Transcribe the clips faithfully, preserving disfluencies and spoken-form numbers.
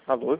Alô?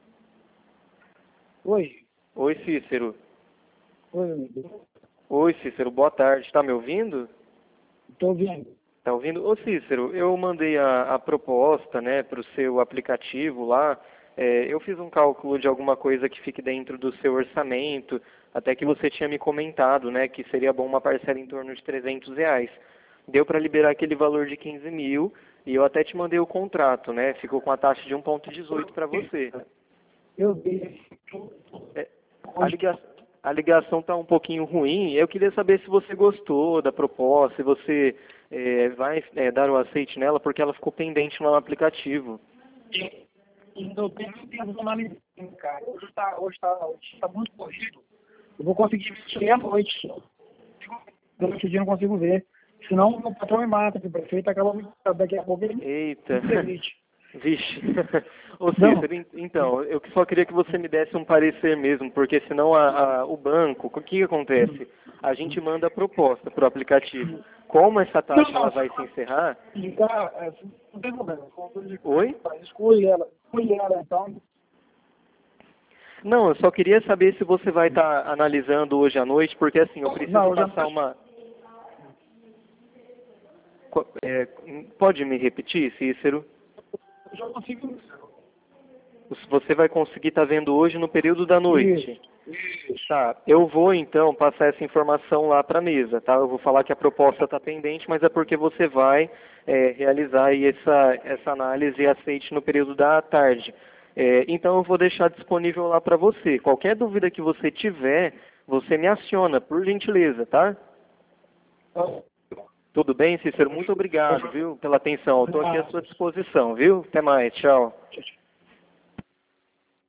Oi. Oi, Cícero. Oi, amigo. Oi, Cícero, boa tarde. Tá me ouvindo? Estou ouvindo. Tá ouvindo? Ô, Cícero, eu mandei a, a proposta, né, para o seu aplicativo lá. É, eu fiz um cálculo de alguma coisa que fique dentro do seu orçamento, até que você tinha me comentado, né, que seria bom uma parcela em torno de trezentos reais. Deu para liberar aquele valor de quinze mil e eu até te mandei o contrato, né? Ficou com a taxa de um vírgula dezoito para você. Eu vi. É, a, liga, a ligação está um pouquinho ruim. Eu queria saber se você gostou da proposta, se você é, vai é, dar o aceite nela, porque ela ficou pendente no aplicativo. Eu tenho tempo analisando, cara. Hoje está hoje tá, hoje tá muito corrido. Eu vou conseguir ver à noite só. Durante o dia eu não consigo ver. Senão o patrão me mata, que o prefeito acaba me daqui a pouco ele Eita. me permite. Vixe. Ô Cícero, en- então, eu só queria que você me desse um parecer mesmo, porque senão a, a- o banco, o que, que acontece? A gente manda a proposta para o aplicativo. Como essa taxa ela vai se encerrar? Tá, é, não tem problema. Oi? Escolhe ela. Escolhe ela, então. Não, eu só queria saber se você vai estar analisando hoje à noite, porque assim, eu preciso Não, eu já passar uma... Co- é, pode me repetir, Cícero? eu já consigo. Você vai conseguir estar vendo hoje no período da noite. Isso. Isso. Tá, eu vou então passar essa informação lá para a mesa, tá? Eu vou falar que a proposta está pendente, mas é porque você vai é, realizar aí essa, essa análise e aceite no período da tarde. É, então eu vou deixar disponível lá para você. Qualquer dúvida que você tiver, você me aciona, por gentileza, tá? Tudo bem, Cícero? Muito obrigado, viu, pela atenção. Eu estou aqui à sua disposição, viu? Até mais, tchau.